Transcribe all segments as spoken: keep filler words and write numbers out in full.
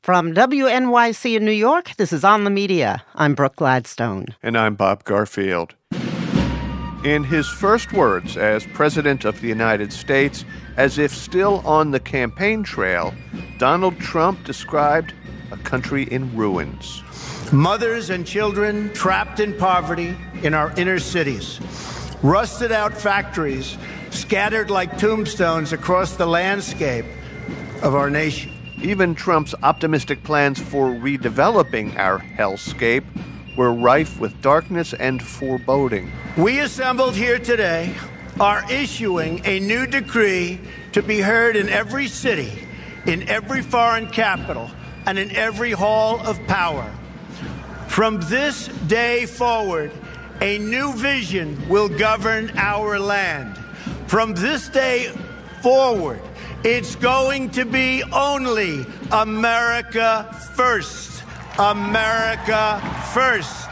From W N Y C in New York, this is On the Media. I'm Brooke Gladstone. And I'm Bob Garfield. In his first words as President of the United States, as if still on the campaign trail, Donald Trump described a country in ruins. Mothers and children trapped in poverty in our inner cities. Rusted out factories scattered like tombstones across the landscape of our nation. Even Trump's optimistic plans for redeveloping our hellscape were rife with darkness and foreboding. We assembled here today are issuing a new decree to be heard in every city, in every foreign capital, and in every hall of power. From this day forward, a new vision will govern our land. From this day forward, it's going to be only America first. America first.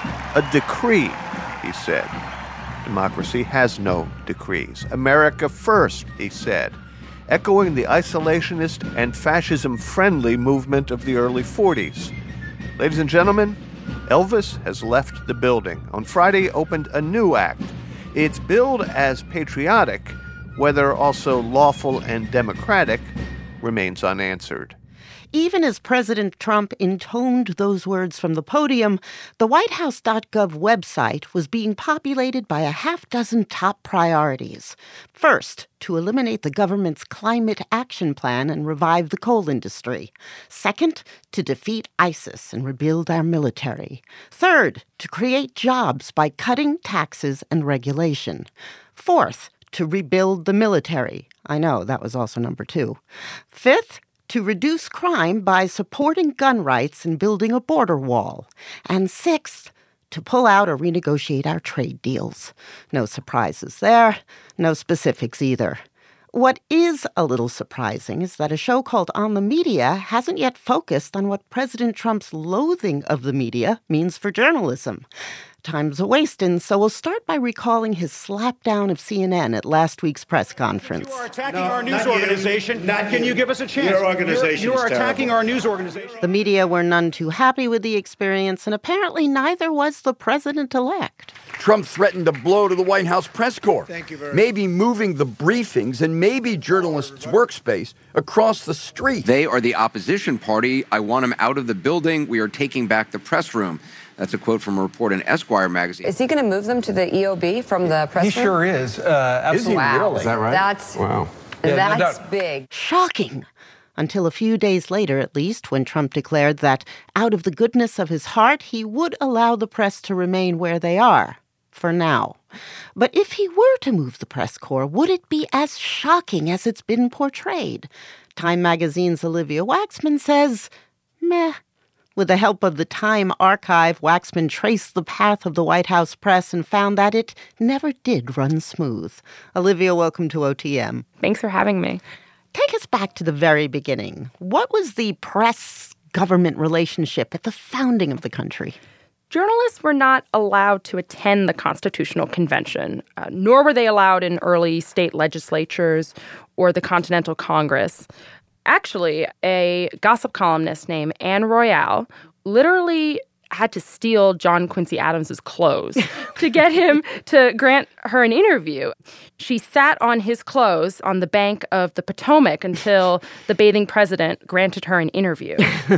A decree, he said. Democracy has no decrees. America first, he said, echoing the isolationist and fascism-friendly movement of the early forties. Ladies and gentlemen, Elvis has left the building. On Friday, opened a new act. It's billed as patriotic, whether also lawful and democratic, remains unanswered. Even as President Trump intoned those words from the podium, the white house dot gov website was being populated by a half dozen top priorities. First, to eliminate the government's climate action plan and revive the coal industry. Second, to defeat ISIS and rebuild our military. Third, to create jobs by cutting taxes and regulation. Fourth, to rebuild the military. I know, that was also number two. Fifth, to reduce crime by supporting gun rights and building a border wall. And sixth, to pull out or renegotiate our trade deals. No surprises there, no specifics either. What is a little surprising is that a show called On the Media hasn't yet focused on what President Trump's loathing of the media means for journalism. Time's a-wastin', so we'll start by recalling his slapdown of C N N at last week's press conference. You are attacking no, our news not organization. You, not Can you. you give us a chance? Your organization You're, you are is attacking terrible. our news organization. The media were none too happy with the experience, and apparently neither was the president-elect. Trump threatened to blow to the White House press corps. Thank you very much. Maybe moving the briefings and maybe journalists' workspace across the street. They are the opposition party. I want them out of the building. We are taking back the press room. That's a quote from a report in Esquire magazine. Is he going to move them to the E O B from the press He room? sure is. Uh, absolutely. Is he Wow. really? Is that right? That's, wow. Yeah, no that's doubt. big. Shocking. Until a few days later, at least, when Trump declared that out of the goodness of his heart, he would allow the press to remain where they are, for now. But if he were to move the press corps, would it be as shocking as it's been portrayed? Time magazine's Olivia Waxman says, meh. With the help of the Time archive, Waxman traced the path of the White House press and found that it never did run smooth. Olivia, welcome to O T M. Thanks for having me. Take us back to the very beginning. What was the press-government relationship at the founding of the country? Journalists were not allowed to attend the Constitutional Convention, uh, nor were they allowed in early state legislatures or the Continental Congress. Actually, a gossip columnist named Anne Royale literally had to steal John Quincy Adams's clothes to get him to grant her an interview. She sat on his clothes on the bank of the Potomac until the bathing president granted her an interview.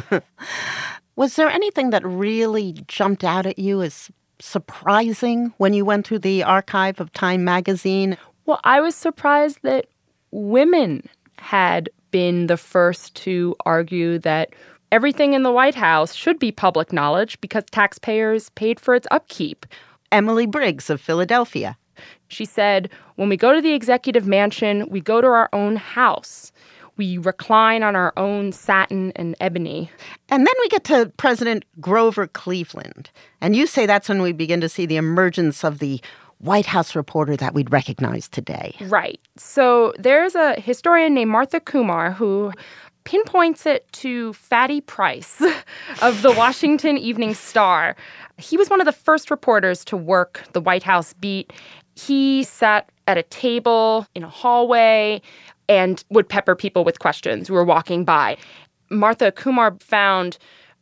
Was there anything that really jumped out at you as surprising when you went through the archive of Time magazine? Well, I was surprised that women had been the first to argue that everything in the White House should be public knowledge because taxpayers paid for its upkeep. Emily Briggs of Philadelphia. She said, when we go to the executive mansion, we go to our own house. We recline on our own satin and ebony. And then we get to President Grover Cleveland. And you say that's when we begin to see the emergence of the White House reporter that we'd recognize today. Right. So there's a historian named Martha Kumar who pinpoints it to Fatty Price of the Washington Evening Star. He was one of the first reporters to work the White House beat. He sat at a table in a hallway and would pepper people with questions who were walking by. Martha Kumar found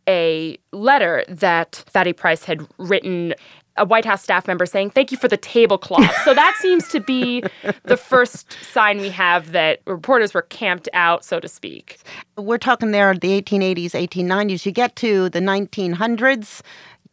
a letter that Thaddeus Price had written, a White House staff member saying, "Thank you for the tablecloth." So that seems to be the first sign we have that reporters were camped out, so to speak. We're talking there the eighteen eighties, eighteen nineties. You get to the nineteen hundreds,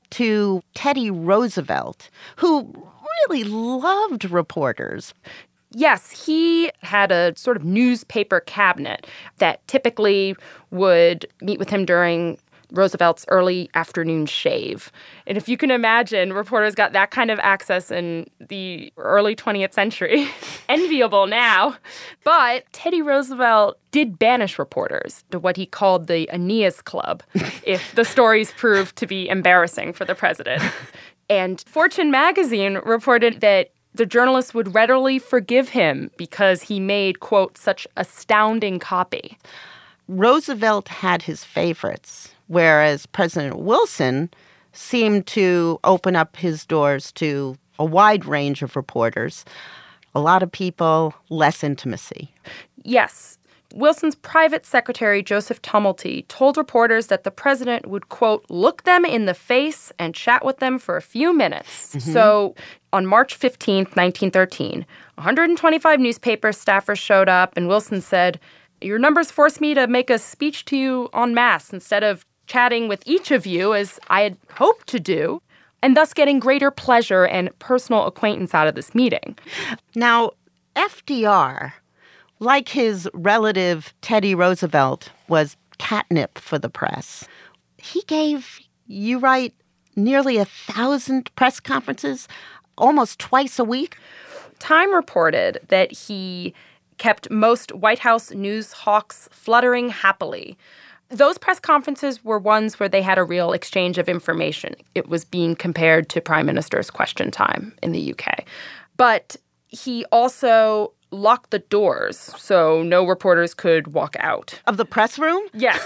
to Teddy Roosevelt, who really loved reporters. Yes, he had a sort of newspaper cabinet that typically would meet with him during Roosevelt's early afternoon shave. And if you can imagine, reporters got that kind of access in the early twentieth century. Enviable now. But Teddy Roosevelt did banish reporters to what he called the Aeneas Club if the stories proved to be embarrassing for the president. And Fortune magazine reported that the journalists would readily forgive him because he made, quote, such astounding copy. Roosevelt had his favorites, whereas President Wilson seemed to open up his doors to a wide range of reporters. A lot of people, less intimacy. Yes. Wilson's private secretary, Joseph Tumulty, told reporters that the president would, quote, look them in the face and chat with them for a few minutes. Mm-hmm. So on March fifteenth, nineteen thirteen, one hundred twenty-five newspaper staffers showed up, and Wilson said, "Your numbers forced me to make a speech to you en masse instead of chatting with each of you as I had hoped to do, and thus getting greater pleasure and personal acquaintance out of this meeting." Now, F D R, like his relative Teddy Roosevelt, was catnip for the press. He gave, you write, nearly a thousand press conferences, almost twice a week. Time reported that he kept most White House news hawks fluttering happily. Those press conferences were ones where they had a real exchange of information. It was being compared to Prime Minister's Question Time in the U K. But he also locked the doors so no reporters could walk out. Of the press room? Yes.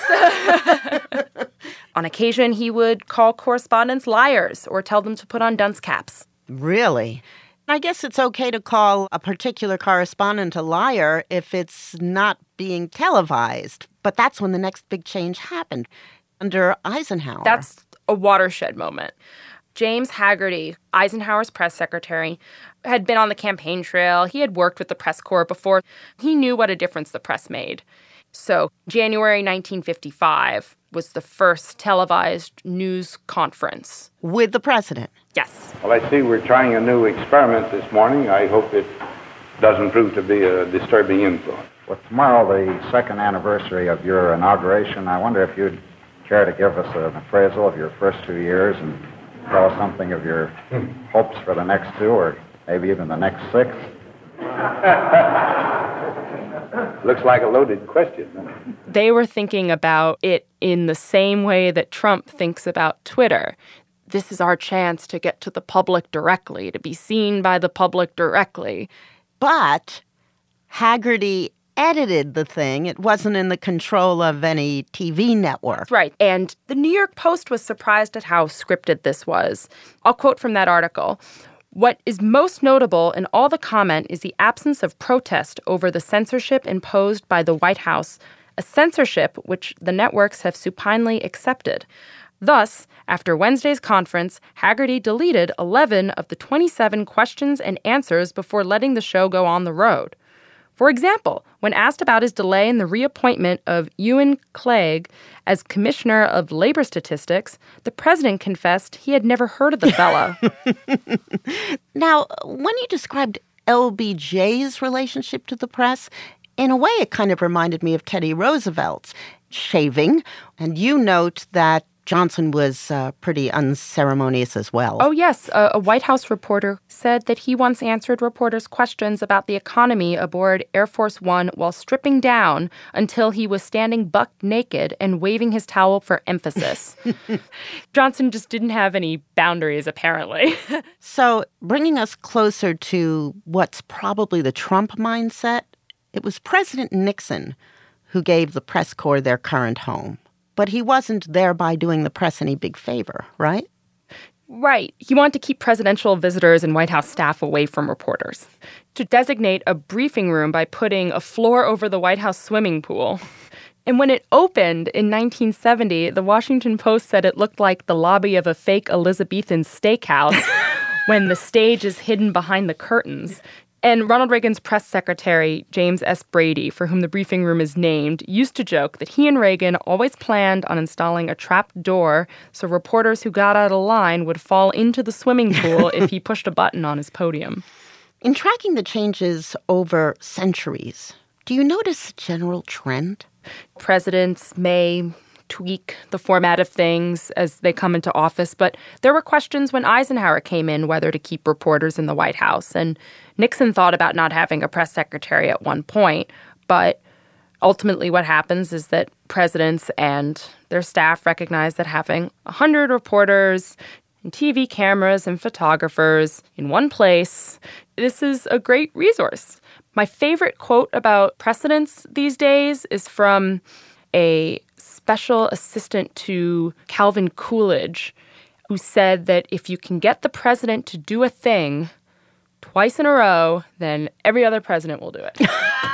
On occasion, he would call correspondents liars or tell them to put on dunce caps. Really? I guess it's okay to call a particular correspondent a liar if it's not being televised. But that's when the next big change happened, under Eisenhower. That's a watershed moment. James Hagerty, Eisenhower's press secretary, had been on the campaign trail. He had worked with the press corps before. He knew what a difference the press made. So January nineteen fifty-five was the first televised news conference. With the president? Yes. Well, I see we're trying a new experiment this morning. I hope it doesn't prove to be a disturbing influence. With tomorrow, the second anniversary of your inauguration, I wonder if you'd care to give us an appraisal of your first two years and tell us something of your hopes for the next two, or maybe even the next six. Looks like a loaded question. They were thinking about it in the same way that Trump thinks about Twitter. This is our chance to get to the public directly, to be seen by the public directly. But Hagerty edited the thing. It wasn't in the control of any T V network. That's right. And the New York Post was surprised at how scripted this was. I'll quote from that article. "What is most notable in all the comment is the absence of protest over the censorship imposed by the White House, a censorship which the networks have supinely accepted. Thus, after Wednesday's conference, Hagerty deleted eleven of the twenty-seven questions and answers before letting the show go on the road. For example, when asked about his delay in the reappointment of Ewan Clegg as Commissioner of Labor Statistics, the president confessed he had never heard of the fellow." Now, when you described L B J's relationship to the press, in a way it kind of reminded me of Teddy Roosevelt's shaving. And you note that Johnson was uh, pretty unceremonious as well. Oh, yes. A, a White House reporter said that he once answered reporters' questions about the economy aboard Air Force One while stripping down until he was standing buck naked and waving his towel for emphasis. Johnson just didn't have any boundaries, apparently. So, bringing us closer to what's probably the Trump mindset, it was President Nixon who gave the press corps their current home. But he wasn't thereby doing the press any big favor, right? Right. He wanted to keep presidential visitors and White House staff away from reporters. To designate a briefing room by putting a floor over the White House swimming pool. And when it opened in nineteen seventy, the Washington Post said it looked like the lobby of a fake Elizabethan steakhouse when the stage is hidden behind the curtains. And Ronald Reagan's press secretary, James S. Brady, for whom the briefing room is named, used to joke that he and Reagan always planned on installing a trap door so reporters who got out of line would fall into the swimming pool if he pushed a button on his podium. In tracking the changes over centuries, do you notice a general trend? Presidents may tweak the format of things as they come into office, but there were questions when Eisenhower came in whether to keep reporters in the White House, and Nixon thought about not having a press secretary at one point, but ultimately what happens is that presidents and their staff recognize that having one hundred reporters and T V cameras and photographers in one place, this is a great resource. My favorite quote about precedents these days is from a special assistant to Calvin Coolidge, who said that if you can get the president to do a thing twice in a row, then every other president will do it.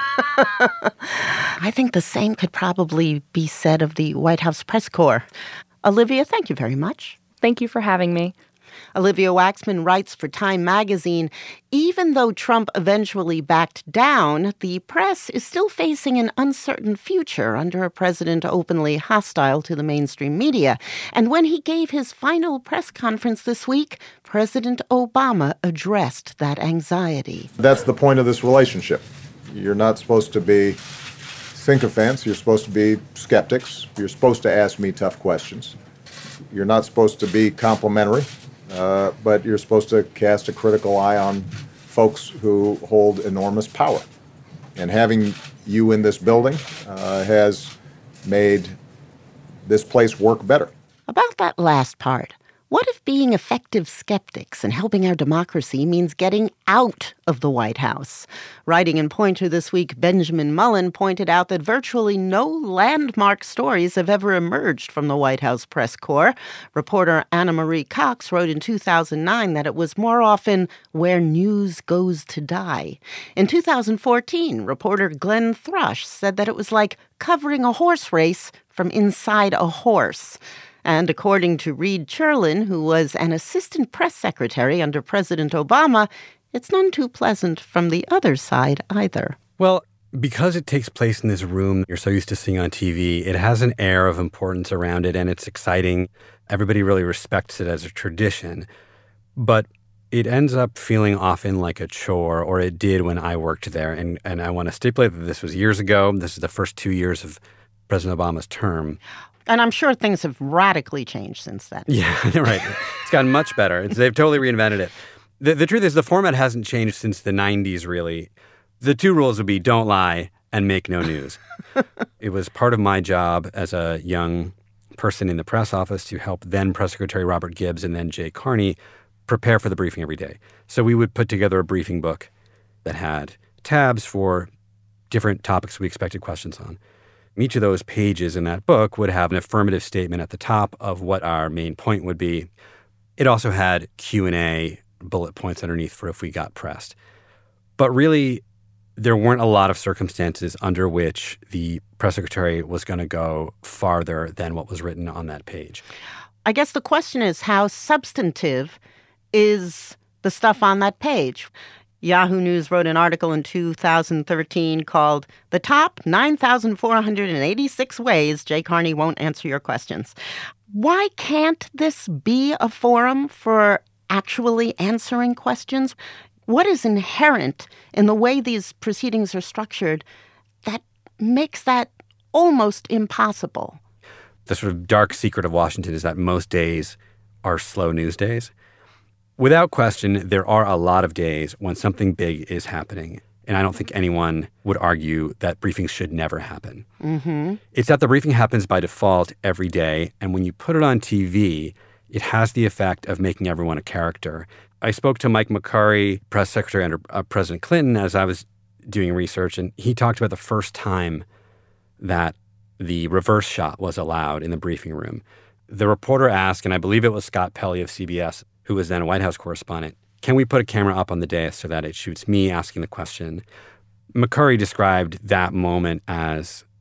I think the same could probably be said of the White House press corps. Olivia, thank you very much. Thank you for having me. Olivia Waxman writes for Time magazine, even though Trump eventually backed down, the press is still facing an uncertain future under a president openly hostile to the mainstream media. And when he gave his final press conference this week, President Obama addressed that anxiety. That's the point of this relationship. You're not supposed to be sycophants. You're supposed to be skeptics. You're supposed to ask me tough questions. You're not supposed to be complimentary. Uh, but you're supposed to cast a critical eye on folks who hold enormous power. And having you in this building uh, has made this place work better. About that last part, what if being effective skeptics and helping our democracy means getting out of the White House? Writing in Pointer this week, Benjamin Mullen pointed out that virtually no landmark stories have ever emerged from the White House press corps. Reporter Anna Marie Cox wrote in two thousand nine that it was more often where news goes to die. In two thousand fourteen, reporter Glenn Thrush said that it was like covering a horse race from inside a horse. And according to Reed Cherlin, who was an assistant press secretary under President Obama, it's none too pleasant from the other side either. Well, because it takes place in this room you're so used to seeing on T V, it has an air of importance around it, and it's exciting. Everybody really respects it as a tradition. But it ends up feeling often like a chore, or it did when I worked there. And, and I want to stipulate that this was years ago. This is the first two years of President Obama's term. And I'm sure things have radically changed since then. Yeah, right. It's gotten much better. It's, they've totally reinvented it. The, the truth is the format hasn't changed since the nineties, really. The two rules would be don't lie and make no news. It was part of my job as a young person in the press office to help then Press Secretary Robert Gibbs and then Jay Carney prepare for the briefing every day. So we would put together a briefing book that had tabs for different topics we expected questions on. Each of those pages in that book would have an affirmative statement at the top of what our main point would be. It also had Q and A bullet points underneath for if we got pressed. But really, there weren't a lot of circumstances under which the press secretary was going to go farther than what was written on that page. I guess the question is, how substantive is the stuff on that page? Yahoo News wrote an article in two thousand thirteen called The Top nine thousand four hundred eighty-six Ways Jay Carney Won't Answer Your Questions. Why can't this be a forum for actually answering questions? What is inherent in the way these proceedings are structured that makes that almost impossible? The sort of dark secret of Washington is that most days are slow news days. Without question, there are a lot of days when something big is happening. And I don't think anyone would argue that briefings should never happen. Mm-hmm. It's that the briefing happens by default every day. And when you put it on T V, it has the effect of making everyone a character. I spoke to Mike McCurry, press secretary under uh, President Clinton, as I was doing research. And he talked about the first time that the reverse shot was allowed in the briefing room. The reporter asked, and I believe it was Scott Pelley of C B S, who was then a White House correspondent, can we put a camera up on the dais so that it shoots me asking the question? McCurry described that moment as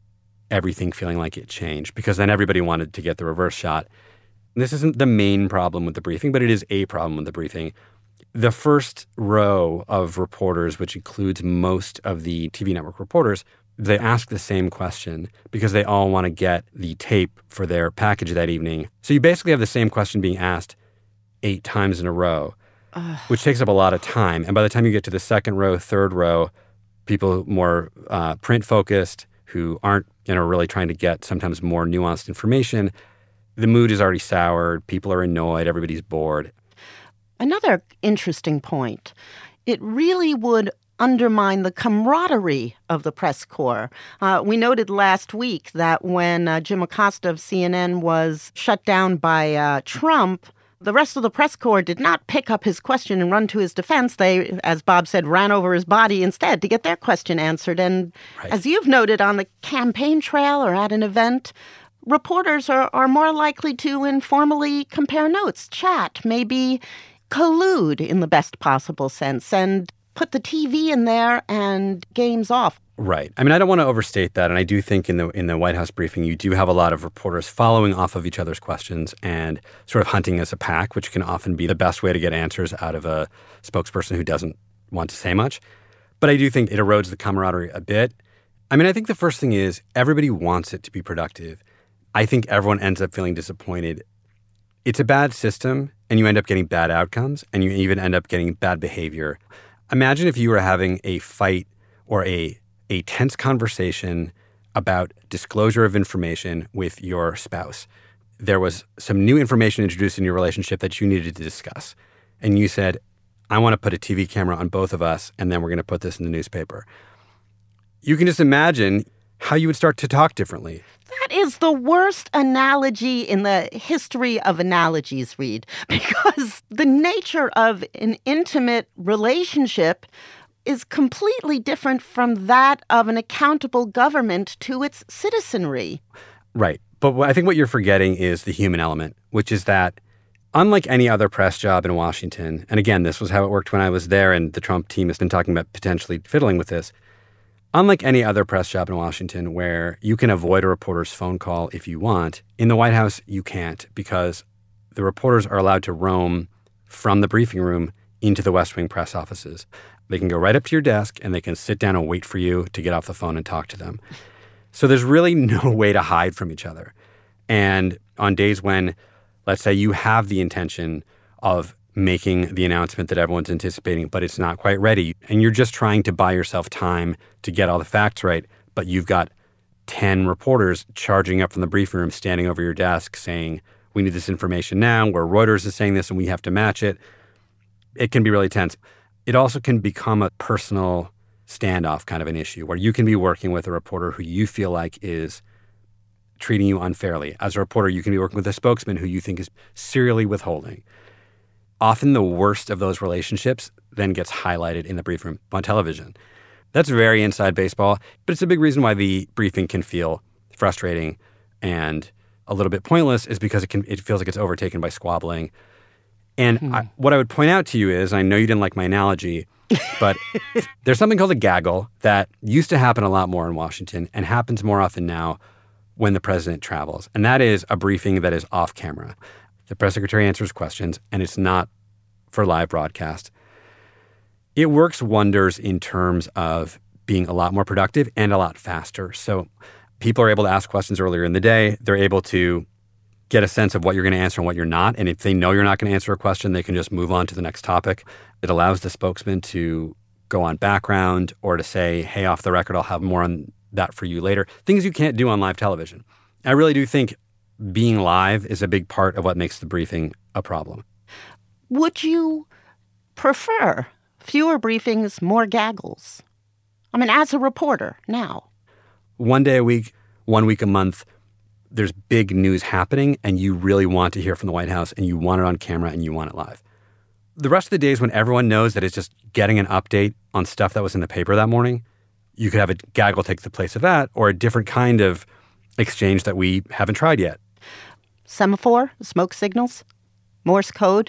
everything feeling like it changed, because then everybody wanted to get the reverse shot. And this isn't the main problem with the briefing, but it is a problem with the briefing. The first row of reporters, which includes most of the T V network reporters, they ask the same question because they all want to get the tape for their package that evening. So you basically have the same question being asked eight times in a row, Ugh. which takes up a lot of time. And by the time you get to the second row, third row, people more uh, print-focused who aren't, you know, really trying to get sometimes more nuanced information, the mood is already soured. People are annoyed. Everybody's bored. Another interesting point. It really would undermine the camaraderie of the press corps. Uh, we noted last week that when uh, Jim Acosta of C N N was shut down by uh, Trump, the rest of the press corps did not pick up his question and run to his defense. They, as Bob said, ran over his body instead to get their question answered. And right. as you've noted on the campaign trail or at an event, reporters are, are more likely to informally compare notes, chat, maybe collude in the best possible sense, and put the T V in there and game's off. Right. I mean, I don't want to overstate that. And I do think in the in the White House briefing, you do have a lot of reporters following off of each other's questions and sort of hunting as a pack, which can often be the best way to get answers out of a spokesperson who doesn't want to say much. But I do think it erodes the camaraderie a bit. I mean, I think the first thing is everybody wants it to be productive. I think everyone ends up feeling disappointed. It's a bad system, and you end up getting bad outcomes, and you even end up getting bad behavior. Imagine if you were having a fight or a a tense conversation about disclosure of information with your spouse. There was some new information introduced in your relationship that you needed to discuss. And you said, I want to put a T V camera on both of us, and then we're going to put this in the newspaper. You can just imagine how you would start to talk differently. That is the worst analogy in the history of analogies, Reed, because the nature of an intimate relationship is completely different from that of an accountable government to its citizenry. Right. But I think what you're forgetting is the human element, which is that unlike any other press job in Washington, and again, this was how it worked when I was there, and the Trump team has been talking about potentially fiddling with this, unlike any other press job in Washington where you can avoid a reporter's phone call if you want, in the White House, you can't, because the reporters are allowed to roam from the briefing room into the West Wing press offices. They can go right up to your desk and they can sit down and wait for you to get off the phone and talk to them. So there's really no way to hide from each other. And on days when, let's say, you have the intention of making the announcement that everyone's anticipating, but it's not quite ready, and you're just trying to buy yourself time to get all the facts right, but you've got ten reporters charging up from the briefing room, standing over your desk saying, we need this information now, where Reuters is saying this and we have to match it. It can be really tense. It also can become a personal standoff kind of an issue where you can be working with a reporter who you feel like is treating you unfairly. As a reporter, you can be working with a spokesman who you think is serially withholding. Often the worst of those relationships then gets highlighted in the briefing room on television. That's very inside baseball, but it's a big reason why the briefing can feel frustrating and a little bit pointless is because it can it feels like it's overtaken by squabbling. And hmm. I, what I would point out to you is, I know you didn't like my analogy, but there's something called a gaggle that used to happen a lot more in Washington and happens more often now when the president travels. And that is a briefing that is off camera. The press secretary answers questions, and it's not for live broadcast. It works wonders in terms of being a lot more productive and a lot faster. So people are able to ask questions earlier in the day. They're able to get a sense of what you're going to answer and what you're not. And if they know you're not going to answer a question, they can just move on to the next topic. It allows the spokesman to go on background or to say, hey, off the record, I'll have more on that for you later. Things you can't do on live television. I really do think being live is a big part of what makes the briefing a problem. Would you prefer fewer briefings, more gaggles? I mean, as a reporter now. One day a week, one week a month, there's big news happening and you really want to hear from the White House and you want it on camera and you want it live. The rest of the days when everyone knows that it's just getting an update on stuff that was in the paper that morning, you could have a gaggle take the place of that or a different kind of exchange that we haven't tried yet. Semaphore, smoke signals, Morse code.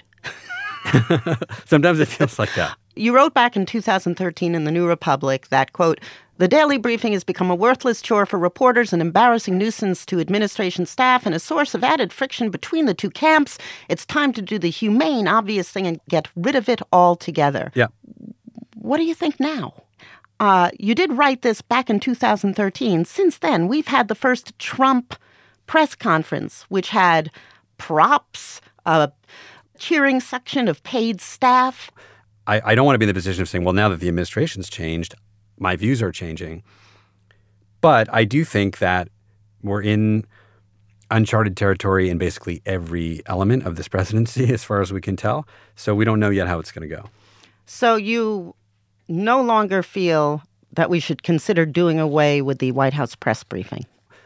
Sometimes it feels like that. You wrote back in two thousand thirteen in the New Republic that, quote, The daily briefing has become a worthless chore for reporters, an embarrassing nuisance to administration staff, and a source of added friction between the two camps. It's time to do the humane, obvious thing and get rid of it altogether. Yeah. What do you think now? Uh, you did write this back in two thousand thirteen. Since then, we've had the first Trump press conference, which had props, a cheering section of paid staff. I, I don't want to be in the position of saying, well, now that the administration's changed, my views are changing. But I do think that we're in uncharted territory in basically every element of this presidency, as far as we can tell. So we don't know yet how it's going to go. So you no longer feel that we should consider doing away with the White House press briefing?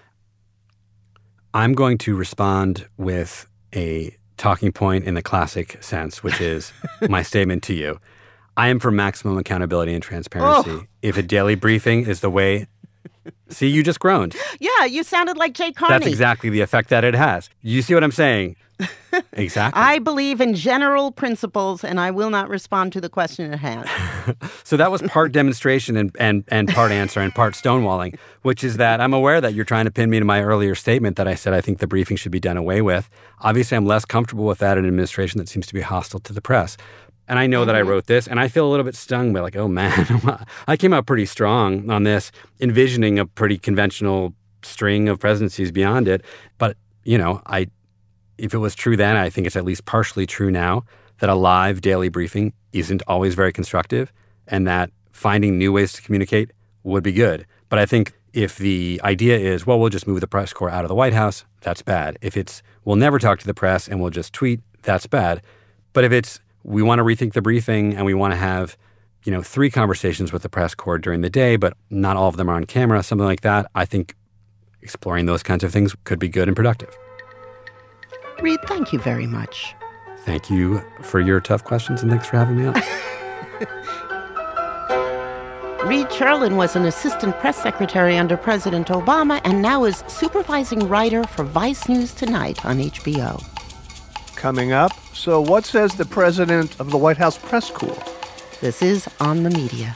I'm going to respond with a talking point in the classic sense, which is my statement to you. I am for maximum accountability and transparency. Oh. If a daily briefing is the way... See, you just groaned. Yeah, you sounded like Jay Carney. That's exactly the effect that it has. You see what I'm saying? Exactly. I believe in general principles, and I will not respond to the question at hand. So that was part demonstration and, and, and part answer and part stonewalling, which is that I'm aware that you're trying to pin me to my earlier statement that I said I think the briefing should be done away with. Obviously, I'm less comfortable with that in an administration that seems to be hostile to the press. And I know mm-hmm. that I wrote this, and I feel a little bit stung by like, oh, man, I came out pretty strong on this, envisioning a pretty conventional string of presidencies beyond it. But, you know, I, if it was true then, I think it's at least partially true now that a live daily briefing isn't always very constructive and that finding new ways to communicate would be good. But I think if the idea is, well, we'll just move the press corps out of the White House, that's bad. If it's, we'll never talk to the press and we'll just tweet, that's bad. But if it's, we want to rethink the briefing and we want to have, you know, three conversations with the press corps during the day, but not all of them are on camera, something like that, I think exploring those kinds of things could be good and productive. Reed, thank you very much. Thank you for your tough questions and thanks for having me on. Reed Cherlin was an assistant press secretary under President Obama and now is supervising writer for Vice News Tonight on H B O. Coming up, so what says the president of the White House press corps? This is On the Media.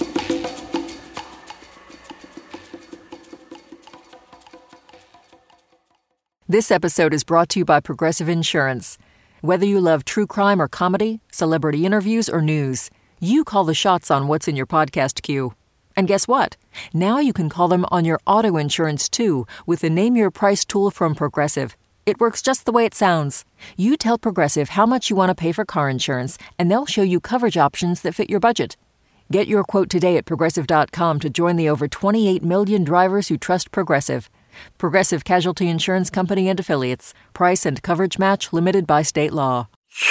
This episode is brought to you by Progressive Insurance. Whether you love true crime or comedy, celebrity interviews or news, you call the shots on what's in your podcast queue. And guess what? Now you can call them on your auto insurance too with the Name Your Price tool from Progressive. It works just the way it sounds. You tell Progressive how much you want to pay for car insurance, and they'll show you coverage options that fit your budget. Get your quote today at Progressive dot com to join the over twenty-eight million drivers who trust Progressive. Progressive Casualty Insurance Company and Affiliates. Price and coverage match limited by state law.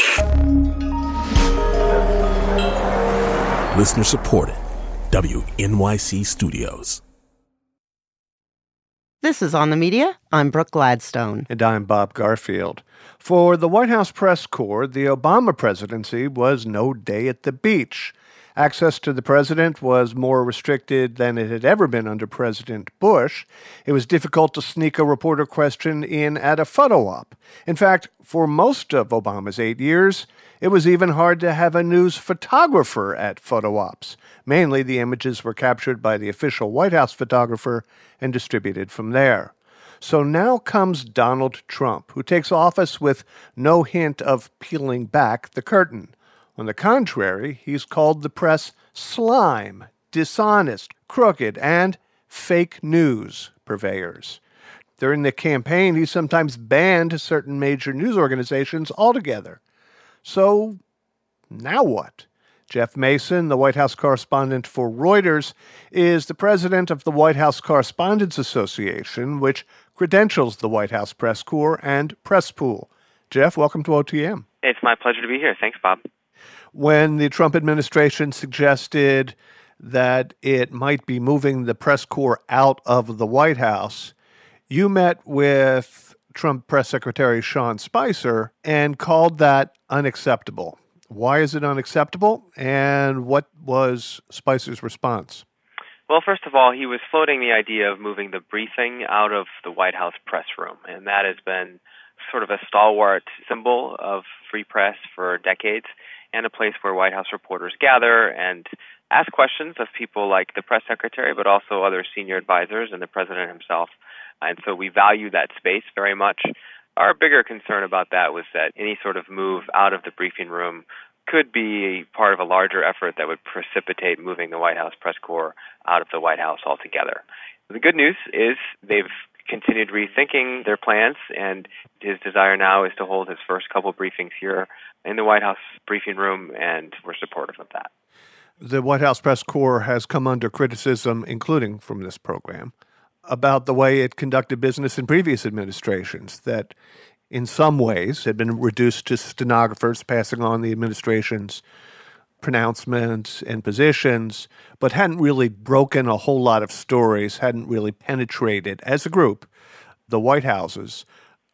Listener supported. W N Y C Studios. This is On the Media. I'm Brooke Gladstone. And I'm Bob Garfield. For the White House press corps, the Obama presidency was no day at the beach. Access to the president was more restricted than it had ever been under President Bush. It was difficult to sneak a reporter question in at a photo op. In fact, for most of Obama's eight years, it was even hard to have a news photographer at photo ops. Mainly, the images were captured by the official White House photographer and distributed from there. So now comes Donald Trump, who takes office with no hint of peeling back the curtain. On the contrary, he's called the press slime, dishonest, crooked, and fake news purveyors. During the campaign, he sometimes banned certain major news organizations altogether. So, now what? Jeff Mason, the White House correspondent for Reuters, is the president of the White House Correspondents Association, which credentials the White House press corps and press pool. Jeff, welcome to O T M. It's my pleasure to be here. Thanks, Bob. When the Trump administration suggested that it might be moving the press corps out of the White House, you met with Trump Press Secretary Sean Spicer and called that unacceptable. Why is it unacceptable, and what was Spicer's response? Well, first of all, he was floating the idea of moving the briefing out of the White House press room, and that has been sort of a stalwart symbol of free press for decades, and a place where White House reporters gather and ask questions of people like the press secretary, but also other senior advisors and the president himself. And so we value that space very much. Our bigger concern about that was that any sort of move out of the briefing room could be part of a larger effort that would precipitate moving the White House press corps out of the White House altogether. The good news is they've continued rethinking their plans, and his desire now is to hold his first couple briefings here in the White House briefing room, and we're supportive of that. The White House press corps has come under criticism, including from this program, about the way it conducted business in previous administrations, that in some ways had been reduced to stenographers passing on the administration's pronouncements and positions, but hadn't really broken a whole lot of stories, hadn't really penetrated, as a group, the White Houses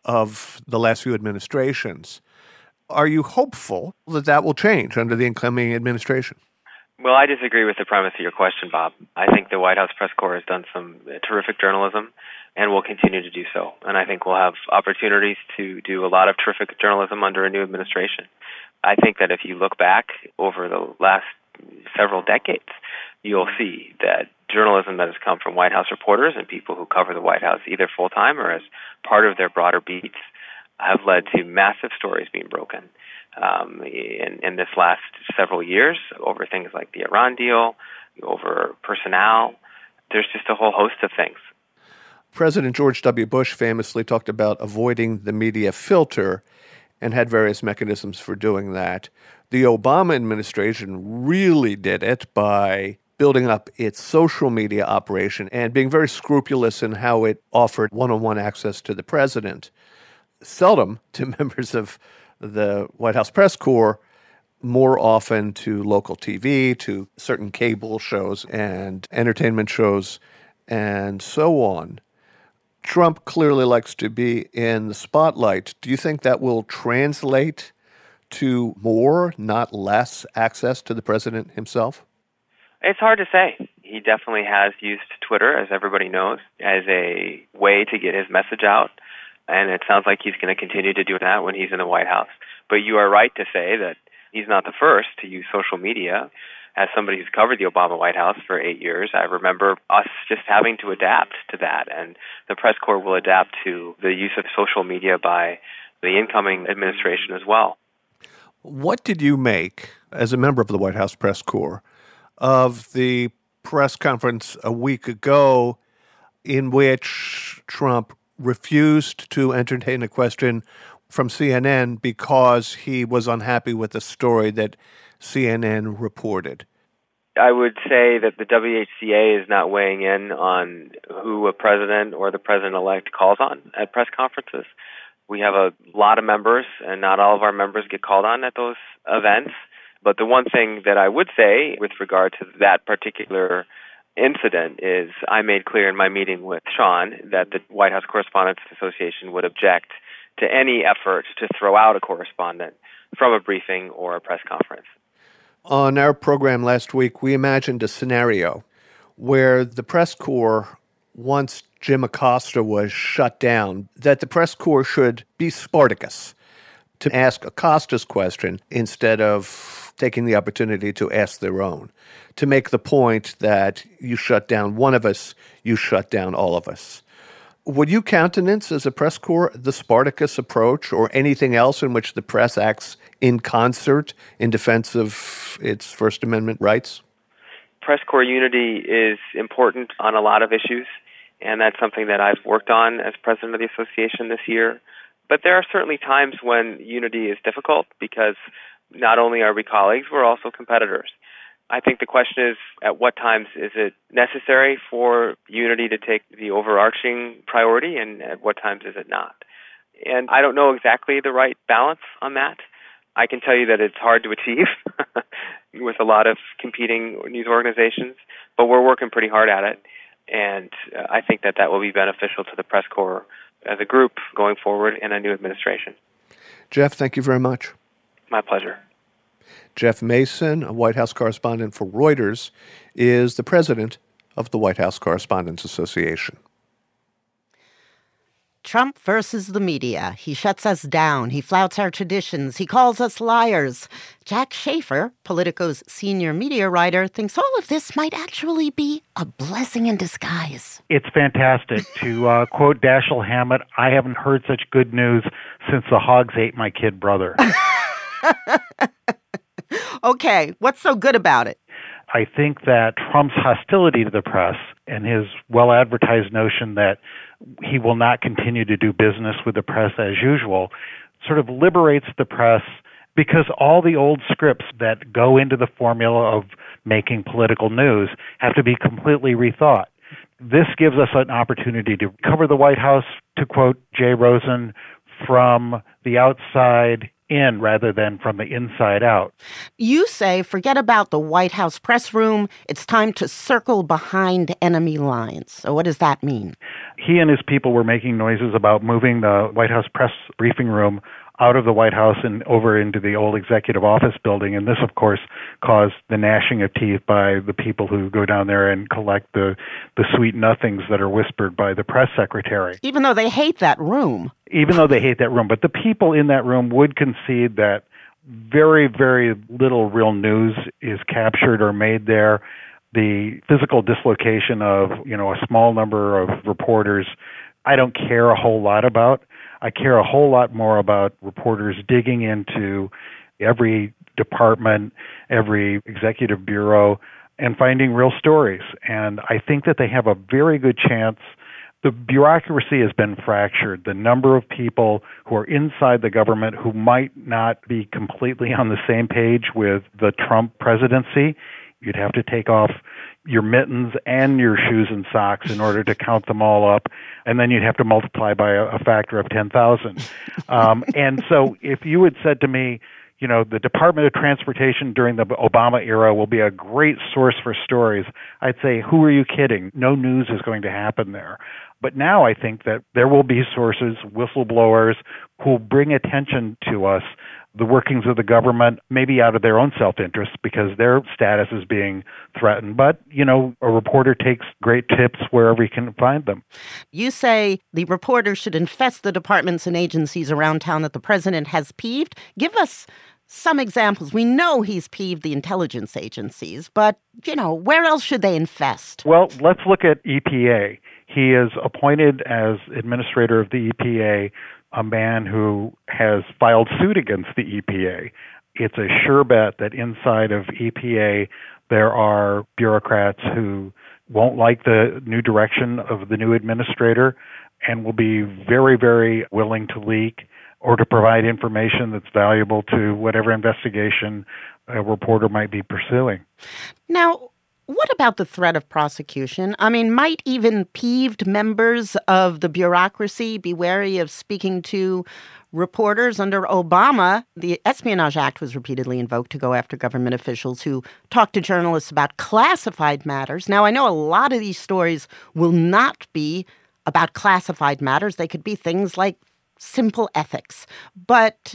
of the last few administrations. Are you hopeful that that will change under the incoming administration? Well, I disagree with the premise of your question, Bob. I think the White House press corps has done some terrific journalism and will continue to do so. And I think we'll have opportunities to do a lot of terrific journalism under a new administration. I think that if you look back over the last several decades, you'll see that journalism that has come from White House reporters and people who cover the White House either full-time or as part of their broader beats have led to massive stories being broken. Um, in, in this last several years, over things like the Iran deal, over personnel, there's just a whole host of things. President George W. Bush famously talked about avoiding the media filter and had various mechanisms for doing that. The Obama administration really did it by building up its social media operation and being very scrupulous in how it offered one-on-one access to the president. Seldom to members of the White House press corps, more often to local T V, to certain cable shows and entertainment shows, and so on. Trump clearly likes to be in the spotlight. Do you think that will translate to more, not less, access to the president himself? It's hard to say. He definitely has used Twitter, as everybody knows, as a way to get his message out. And it sounds like he's going to continue to do that when he's in the White House. But you are right to say that he's not the first to use social media. As somebody who's covered the Obama White House for eight years, I remember us just having to adapt to that. And the press corps will adapt to the use of social media by the incoming administration as well. What did you make, as a member of the White House press corps, of the press conference a week ago in which Trump refused to entertain a question from C N N because he was unhappy with the story that C N N reported? I would say that the W H C A is not weighing in on who a president or the president-elect calls on at press conferences. We have a lot of members, and not all of our members get called on at those events. But the one thing that I would say with regard to that particular incident is I made clear in my meeting with Sean that the White House Correspondents Association would object to any effort to throw out a correspondent from a briefing or a press conference. On our program last week, we imagined a scenario where the press corps, once Jim Acosta was shut down, that the press corps should be Spartacus, to ask Acosta's question instead of taking the opportunity to ask their own, to make the point that you shut down one of us, you shut down all of us. Would you countenance as a press corps the Spartacus approach or anything else in which the press acts in concert in defense of its First Amendment rights? Press corps unity is important on a lot of issues, and that's something that I've worked on as president of the association this year. But there are certainly times when unity is difficult because not only are we colleagues, we're also competitors. I think the question is, at what times is it necessary for unity to take the overarching priority, and at what times is it not? And I don't know exactly the right balance on that. I can tell you that it's hard to achieve with a lot of competing news organizations, but we're working pretty hard at it. And uh, I think that that will be beneficial to the press corps as a group going forward in a new administration. Jeff, thank you very much. My pleasure. Jeff Mason, a White House correspondent for Reuters, is the president of the White House Correspondents Association. Trump versus the media. He shuts us down. He flouts our traditions. He calls us liars. Jack Schafer, Politico's senior media writer, thinks all of this might actually be a blessing in disguise. It's fantastic. To uh, quote Dashiell Hammett, I haven't heard such good news since the hogs ate my kid brother. Okay, what's so good about it? I think that Trump's hostility to the press and his well-advertised notion that he will not continue to do business with the press as usual sort of liberates the press, because all the old scripts that go into the formula of making political news have to be completely rethought. This gives us an opportunity to cover the White House, to quote Jay Rosen, from the outside in rather than from the inside out. You say forget about the White House press room. It's time to circle behind enemy lines. So what does that mean? He and his people were making noises about moving the White House press briefing room out of the White House and over into the old executive office building. And this, of course, caused the gnashing of teeth by the people who go down there and collect the, the sweet nothings that are whispered by the press secretary. Even though they hate that room. Even though they hate that room. But the people in that room would concede that very, very little real news is captured or made there. The physical dislocation of, you know, a small number of reporters, I don't care a whole lot about. I care a whole lot more about reporters digging into every department, every executive bureau, and finding real stories. And I think that they have a very good chance. The bureaucracy has been fractured. The number of people who are inside the government who might not be completely on the same page with the Trump presidency, you'd have to take off your mittens and your shoes and socks in order to count them all up, and then you'd have to multiply by a, a factor of ten thousand. Um, and so if you had said to me, you know, the Department of Transportation during the Obama era will be a great source for stories, I'd say, who are you kidding? No news is going to happen there. But now I think that there will be sources, whistleblowers, who will bring attention to us, the workings of the government, maybe out of their own self-interest because their status is being threatened. But, you know, a reporter takes great tips wherever he can find them. You say the reporter should infest the departments and agencies around town that the president has peeved. Give us some examples. We know he's peeved the intelligence agencies, but, you know, where else should they infest? Well, let's look at E P A. He is appointed as administrator of the E P A a man who has filed suit against the E P A. It's a sure bet that inside of E P A there are bureaucrats who won't like the new direction of the new administrator and will be very, very willing to leak or to provide information that's valuable to whatever investigation a reporter might be pursuing. Now, what about the threat of prosecution? I mean, might even peeved members of the bureaucracy be wary of speaking to reporters? Under Obama, the Espionage Act was repeatedly invoked to go after government officials who talk to journalists about classified matters. Now, I know a lot of these stories will not be about classified matters. They could be things like simple ethics. But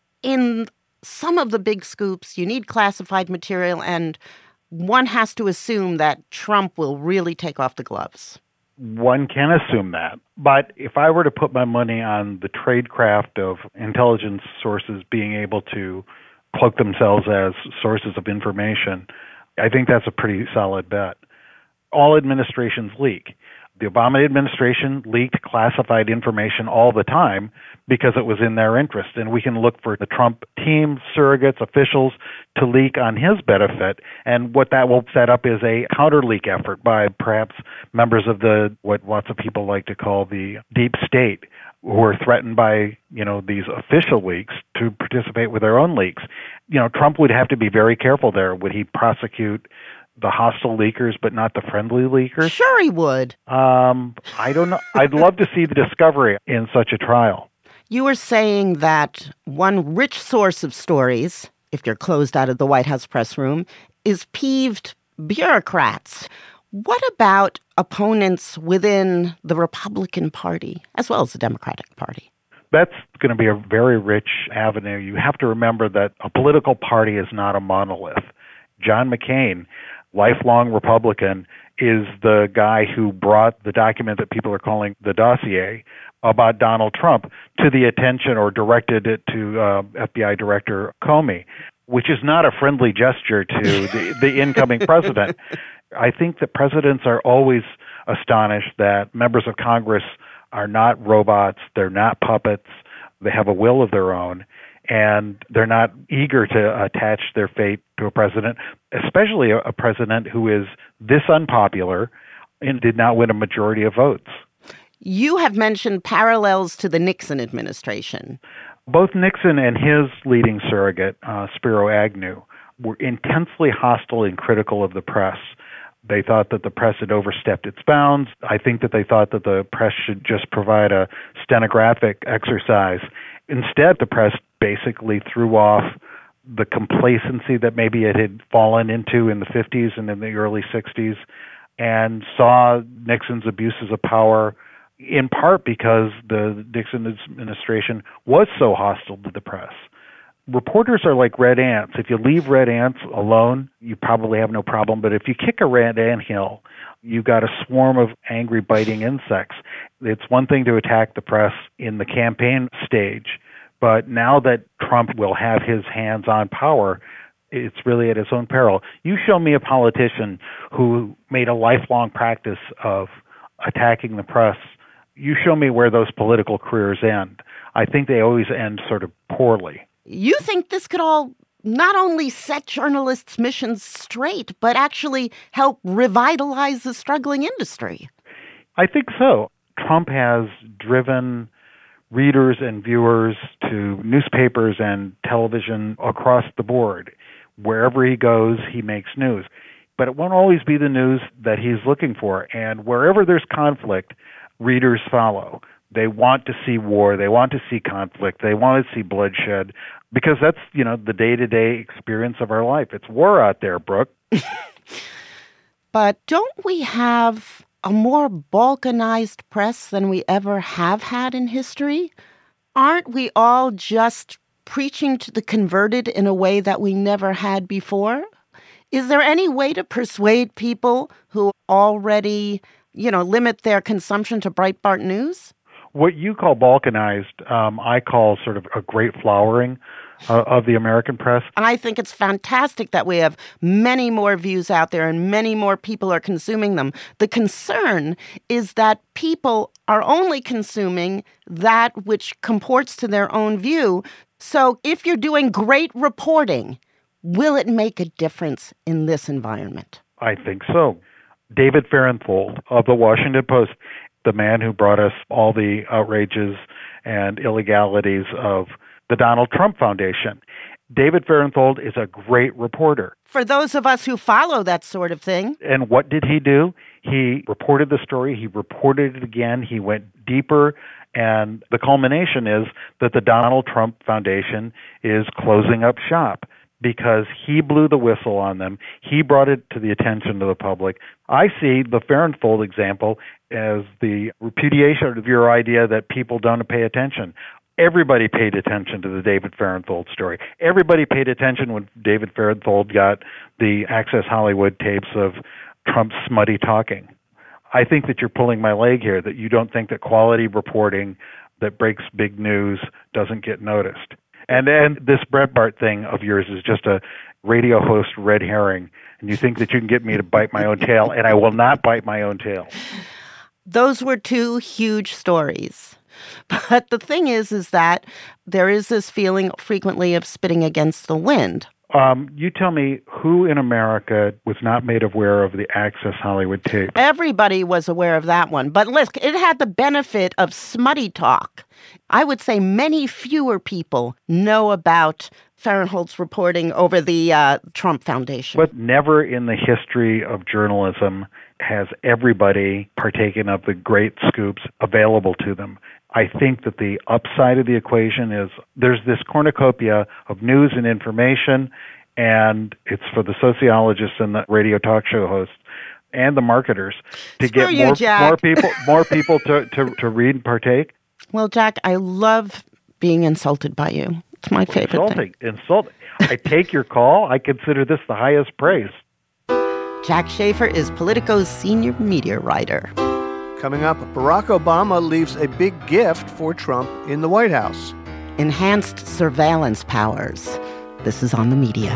in some of the big scoops, you need classified material, and one has to assume that Trump will really take off the gloves. One can assume that. But if I were to put my money on the tradecraft of intelligence sources being able to cloak themselves as sources of information, I think that's a pretty solid bet. All administrations leak. The Obama administration leaked classified information all the time because it was in their interest. And we can look for the Trump team, surrogates, officials to leak on his benefit. And what that will set up is a counter-leak effort by perhaps members of the, what lots of people like to call the deep state, who are threatened by, you know, these official leaks to participate with their own leaks. You know, Trump would have to be very careful there. Would he prosecute the hostile leakers, but not the friendly leakers? Sure he would. Um, I don't know. I'd love to see the discovery in such a trial. You were saying that one rich source of stories, if you're closed out of the White House press room, is peeved bureaucrats. What about opponents within the Republican Party, as well as the Democratic Party? That's going to be a very rich avenue. You have to remember that a political party is not a monolith. John McCain lifelong Republican, is the guy who brought the document that people are calling the dossier about Donald Trump to the attention or directed it to uh, F B I Director Comey, which is not a friendly gesture to the, the incoming president. I think that presidents are always astonished that members of Congress are not robots, they're not puppets, they have a will of their own, and they're not eager to attach their fate to a president, especially a, a president who is this unpopular and did not win a majority of votes. You have mentioned parallels to the Nixon administration. Both Nixon and his leading surrogate, uh, Spiro Agnew, were intensely hostile and critical of the press. They thought that the press had overstepped its bounds. I think that they thought that the press should just provide a stenographic exercise. Instead, the press basically threw off the complacency that maybe it had fallen into in the fifties and in the early sixties and saw Nixon's abuses of power in part because the Nixon administration was so hostile to the press. Reporters are like red ants. If you leave red ants alone, you probably have no problem. But if you kick a red ant hill, you've got a swarm of angry, biting insects. It's one thing to attack the press in the campaign stage, but now that Trump will have his hands on power, it's really at his own peril. You show me a politician who made a lifelong practice of attacking the press. You show me where those political careers end. I think they always end sort of poorly. You think this could all not only set journalists' missions straight, but actually help revitalize the struggling industry? I think so. Trump has driven readers and viewers to newspapers and television across the board. Wherever he goes, he makes news. But it won't always be the news that he's looking for. And wherever there's conflict, readers follow. They want to see war. They want to see conflict. They want to see bloodshed because that's, you know, the day-to-day experience of our life. It's war out there, Brooke. But don't we have a more balkanized press than we ever have had in history? Aren't we all just preaching to the converted in a way that we never had before? Is there any way to persuade people who already, you know, limit their consumption to Breitbart News? What you call balkanized, um, I call sort of a great flowering uh, of the American press. I think it's fantastic that we have many more views out there and many more people are consuming them. The concern is that people are only consuming that which comports to their own view. So if you're doing great reporting, will it make a difference in this environment? I think so. David Fahrenthold of the Washington Post, the man who brought us all the outrages and illegalities of the Donald Trump Foundation. David Fahrenthold is a great reporter. For those of us who follow that sort of thing. And what did he do? He reported the story. He reported it again. He went deeper. And the culmination is that the Donald Trump Foundation is closing up shop because he blew the whistle on them. He brought it to the attention of the public. I see the Fahrenthold example as the repudiation of your idea that people don't pay attention. Everybody paid attention to the David Fahrenthold story. Everybody paid attention when David Fahrenthold got the Access Hollywood tapes of Trump's smutty talking. I think that you're pulling my leg here, that you don't think that quality reporting that breaks big news doesn't get noticed. And and this Breitbart thing of yours is just a radio host red herring, and you think that you can get me to bite my own tail, and I will not bite my own tail. Those were two huge stories. But the thing is, is that there is this feeling frequently of spitting against the wind. Um, you tell me who in America was not made aware of the Access Hollywood tape? Everybody was aware of that one. But look, it had the benefit of smutty talk. I would say many fewer people know about Fahrenthold's reporting over the uh, Trump Foundation. But never in the history of journalism has everybody partaken of the great scoops available to them. I think that the upside of the equation is there's this cornucopia of news and information, and it's for the sociologists and the radio talk show hosts and the marketers to Screw get you, more, Jack. more people more people to, to, to read and partake. Well, Jack, I love being insulted by you. It's my favorite Insulting. thing. Insulting. I take your call. I consider this the highest praise. Jack Schaefer is Politico's senior media writer. Coming up, Barack Obama leaves a big gift for Trump in the White House. Enhanced surveillance powers. This is On the Media.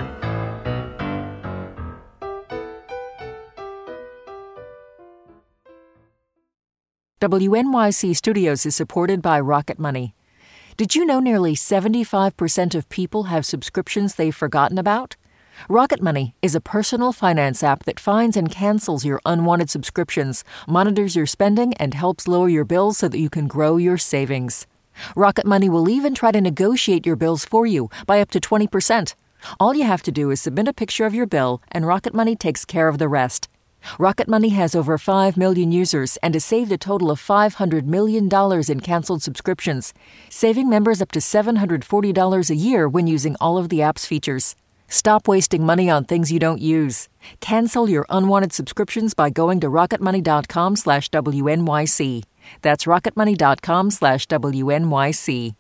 W N Y C Studios is supported by Rocket Money. Did you know nearly seventy-five percent of people have subscriptions they've forgotten about? Rocket Money is a personal finance app that finds and cancels your unwanted subscriptions, monitors your spending, and helps lower your bills so that you can grow your savings. Rocket Money will even try to negotiate your bills for you by up to twenty percent. All you have to do is submit a picture of your bill, and Rocket Money takes care of the rest. Rocket Money has over five million users and has saved a total of five hundred million dollars in canceled subscriptions, saving members up to seven hundred forty dollars a year when using all of the app's features. Stop wasting money on things you don't use. Cancel your unwanted subscriptions by going to rocketmoney.com slash WNYC. That's rocketmoney.com slash WNYC.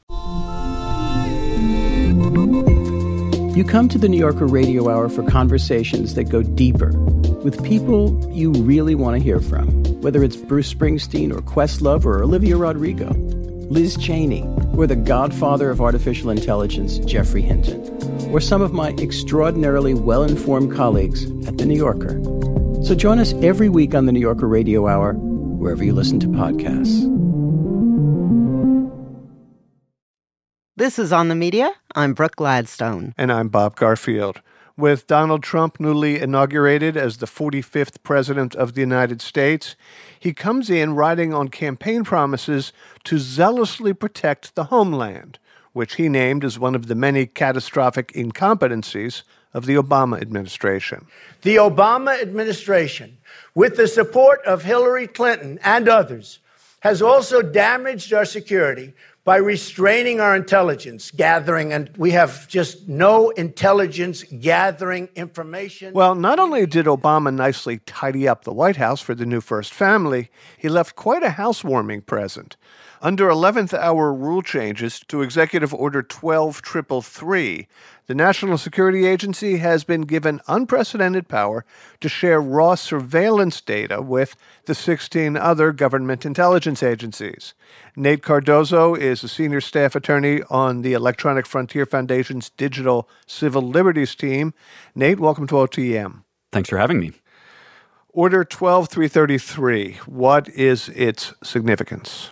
You come to the New Yorker Radio Hour for conversations that go deeper with people you really want to hear from, whether it's Bruce Springsteen or Questlove or Olivia Rodrigo, Liz Cheney, or the godfather of artificial intelligence, Geoffrey Hinton, or some of my extraordinarily well-informed colleagues at The New Yorker. So join us every week on The New Yorker Radio Hour, wherever you listen to podcasts. This is On the Media. I'm Brooke Gladstone. And I'm Bob Garfield. With Donald Trump newly inaugurated as the forty-fifth President of the United States, he comes in riding on campaign promises to zealously protect the homeland, which he named as one of the many catastrophic incompetencies of the Obama administration. The Obama administration, with the support of Hillary Clinton and others, has also damaged our security by restraining our intelligence gathering, and we have just no intelligence gathering information. Well, not only did Obama nicely tidy up the White House for the new first family, he left quite a housewarming present. Under eleventh hour rule changes to Executive Order twelve thirty-three, the National Security Agency has been given unprecedented power to share raw surveillance data with the sixteen other government intelligence agencies. Nate Cardozo is a senior staff attorney on the Electronic Frontier Foundation's Digital Civil Liberties team. Nate, welcome to O T M. Thanks for having me. Order twelve three thirty-three, what is its significance?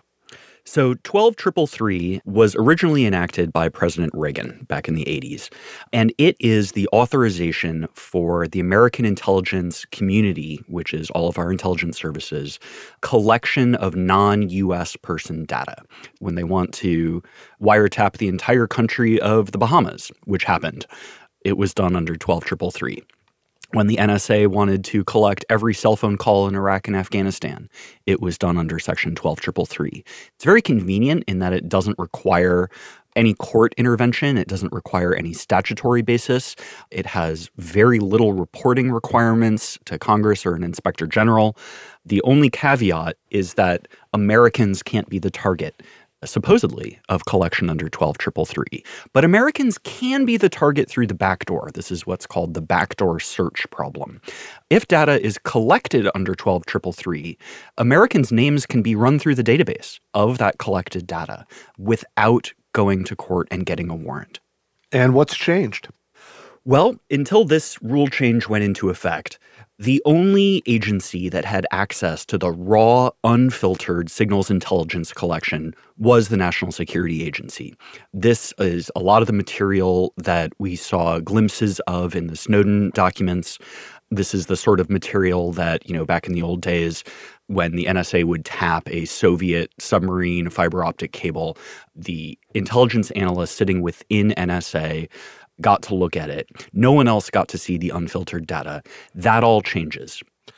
So twelve thirty-three was originally enacted by President Reagan back in the eighties, and it is the authorization for the American intelligence community, which is all of our intelligence services, collection of non-U S person data when they want to wiretap the entire country of the Bahamas, which happened. It was done under twelve thirty-three. When the N S A wanted to collect every cell phone call in Iraq and Afghanistan, it was done under Section twelve thirty-three. It's very convenient in that it doesn't require any court intervention. It doesn't require any statutory basis. It has very little reporting requirements to Congress or an inspector general. The only caveat is that Americans can't be the target, supposedly, of collection under twelve thirty-three. But Americans can be the target through the back door. This is what's called the backdoor search problem. If data is collected under twelve thirty-three, Americans' names can be run through the database of that collected data without going to court and getting a warrant. And what's changed? Well, until this rule change went into effect, the only agency that had access to the raw, unfiltered signals intelligence collection was the National Security Agency. This is a lot of the material that we saw glimpses of in the Snowden documents. This is the sort of material that, you know, back in the old days when the N S A would tap a Soviet submarine fiber optic cable, the intelligence analysts sitting within N S A got to look at it. No one else got to see the unfiltered data. That all changes.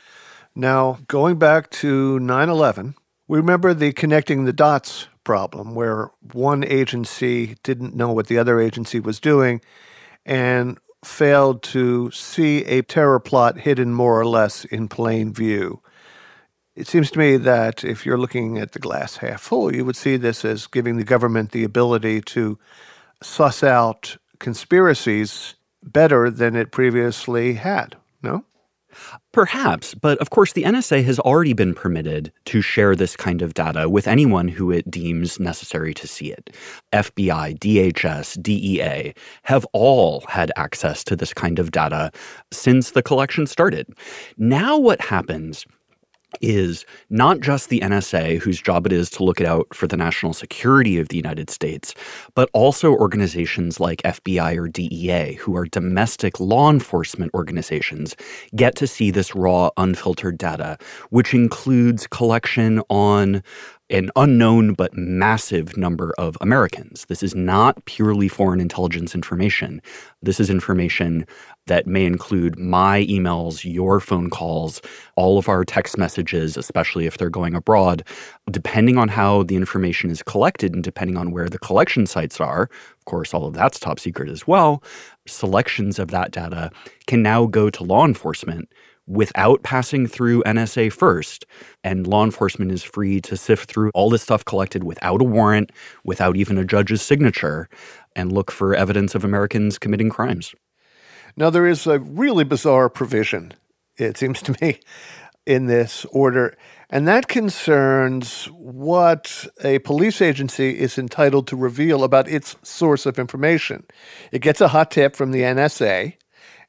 Now, going back to nine eleven, we remember the connecting the dots problem where one agency didn't know what the other agency was doing and failed to see a terror plot hidden more or less in plain view. It seems to me that if you're looking at the glass half full, you would see this as giving the government the ability to suss out conspiracies better than it previously had, no? Perhaps, but of course the N S A has already been permitted to share this kind of data with anyone who it deems necessary to see it. F B I, D H S, D E A have all had access to this kind of data since the collection started. Now what happens is not just the N S A, whose job it is to look out for the national security of the United States, but also organizations like F B I or D E A, who are domestic law enforcement organizations, get to see this raw, unfiltered data, which includes collection on an unknown but massive number of Americans. This is not purely foreign intelligence information. This is information that may include my emails, your phone calls, all of our text messages, especially if they're going abroad. Depending on how the information is collected and depending on where the collection sites are, of course, all of that's top secret as well, selections of that data can now go to law enforcement without passing through N S A first, and law enforcement is free to sift through all this stuff collected without a warrant, without even a judge's signature, and look for evidence of Americans committing crimes. Now, there is a really bizarre provision, it seems to me, in this order, and that concerns what a police agency is entitled to reveal about its source of information. It gets a hot tip from the N S A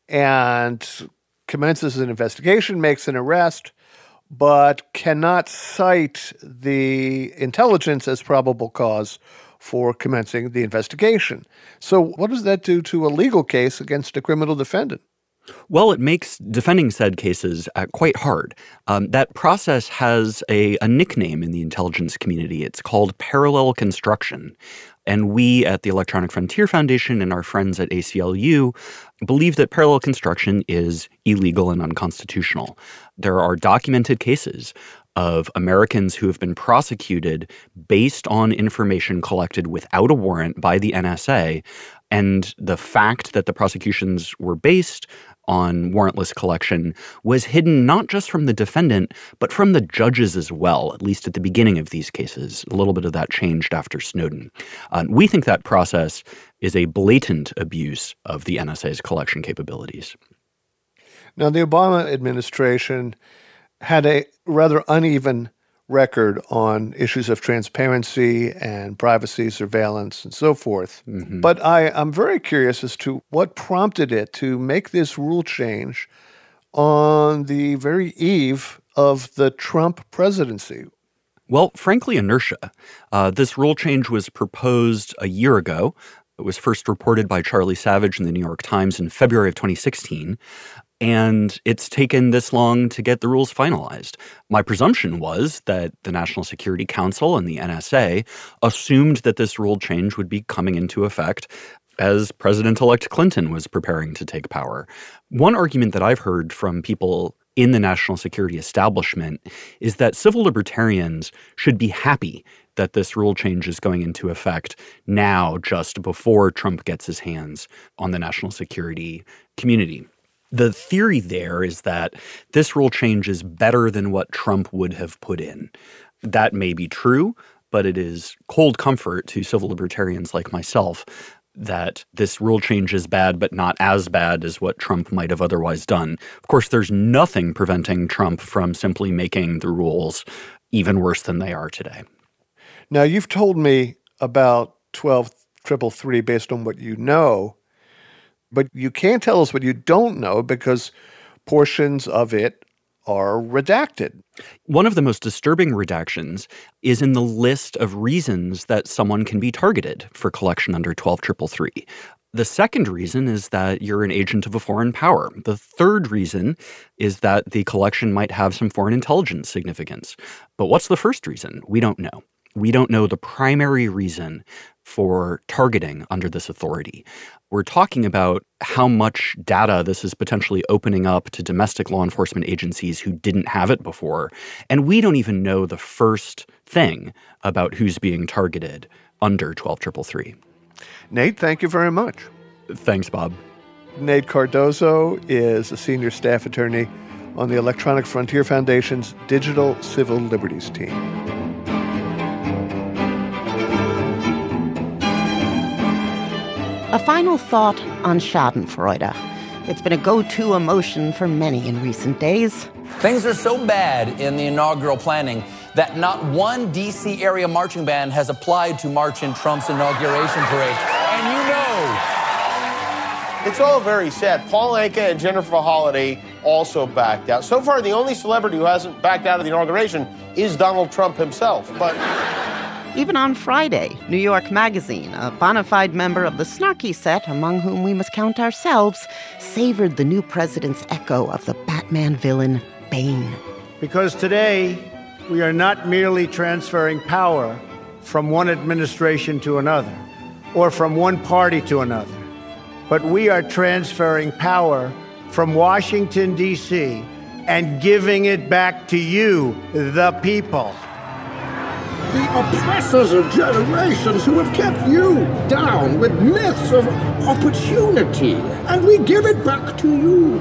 and commences an investigation, makes an arrest, but cannot cite the intelligence as probable cause for commencing the investigation. So what does that do to a legal case against a criminal defendant? Well, it makes defending said cases uh, quite hard. Um, that process has a, a nickname in the intelligence community. It's called parallel construction. And we at the Electronic Frontier Foundation and our friends at A C L U believe that parallel construction is illegal and unconstitutional. There are documented cases of Americans who have been prosecuted based on information collected without a warrant by the N S A, and the fact that the prosecutions were based on warrantless collection was hidden not just from the defendant, but from the judges as well, at least at the beginning of these cases. A little bit of that changed after Snowden. Uh, we think that process is a blatant abuse of the N S A's collection capabilities. Now, the Obama administration had a rather uneven record on issues of transparency and privacy, surveillance, and so forth. Mm-hmm. But I, I'm very curious as to what prompted it to make this rule change on the very eve of the Trump presidency. Well, frankly, inertia. Uh, this rule change was proposed a year ago. It was first reported by Charlie Savage in the New York Times in February of twenty sixteen. And it's taken this long to get the rules finalized. My presumption was that the National Security Council and the N S A assumed that this rule change would be coming into effect as President-elect Clinton was preparing to take power. One argument that I've heard from people in the national security establishment is that civil libertarians should be happy that this rule change is going into effect now, just before Trump gets his hands on the national security community. The theory there is that this rule change is better than what Trump would have put in. That may be true, but it is cold comfort to civil libertarians like myself that this rule change is bad, but not as bad as what Trump might have otherwise done. Of course, there's nothing preventing Trump from simply making the rules even worse than they are today. Now, you've told me about twelve triple three based on what you know, but you can't tell us what you don't know because portions of it are redacted. One of the most disturbing redactions is in the list of reasons that someone can be targeted for collection under twelve triple three. The second reason is that you're an agent of a foreign power. The third reason is that the collection might have some foreign intelligence significance. But what's the first reason? We don't know. We don't know the primary reason for targeting under this authority. We're talking about how much data this is potentially opening up to domestic law enforcement agencies who didn't have it before. And we don't even know the first thing about who's being targeted under twelve triple three. Nate, thank you very much. Thanks, Bob. Nate Cardozo is a senior staff attorney on the Electronic Frontier Foundation's Digital Civil Liberties team. A final thought on Schadenfreude. It's been a go-to emotion for many in recent days. Things are so bad in the inaugural planning that not one D C area marching band has applied to march in Trump's inauguration parade. And you know, it's all very sad. Paul Anka and Jennifer Holliday also backed out. So far, the only celebrity who hasn't backed out of the inauguration is Donald Trump himself. But even on Friday, New York Magazine, a bona fide member of the snarky set, among whom we must count ourselves, savored the new president's echo of the Batman villain, Bane. Because today, we are not merely transferring power from one administration to another, or from one party to another, but we are transferring power from Washington, D C, and giving it back to you, the people. The oppressors of generations who have kept you down with myths of opportunity, and we give it back to you,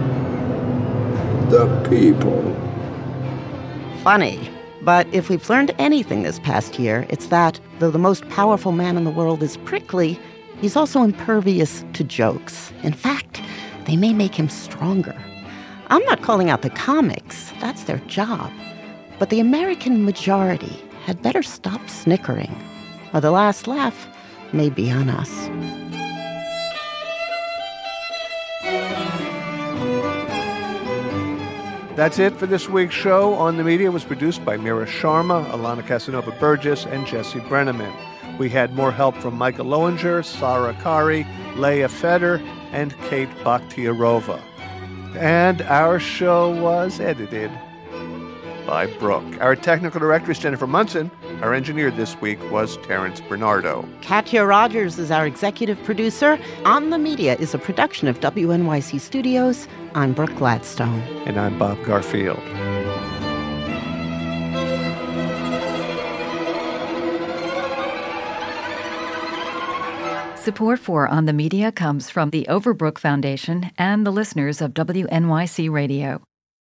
the people. Funny, but if we've learned anything this past year, it's that though the most powerful man in the world is prickly, he's also impervious to jokes. In fact, they may make him stronger. I'm not calling out the comics, that's their job. But the American majority had better stop snickering, or the last laugh may be on us. That's it for this week's show. On the Media was produced by Mira Sharma, Alana Casanova-Burgess, and Jesse Brenneman. We had more help from Michael Lowinger, Sarah Kari, Leah Feder, and Kate Bakhtiarova. And our show was edited by Brooke. Our technical director is Jennifer Munson. Our engineer this week was Terrence Bernardo. Katya Rogers is our executive producer. On the Media is a production of W N Y C Studios. I'm Brooke Gladstone. And I'm Bob Garfield. Support for On the Media comes from the Overbrook Foundation and the listeners of W N Y C Radio.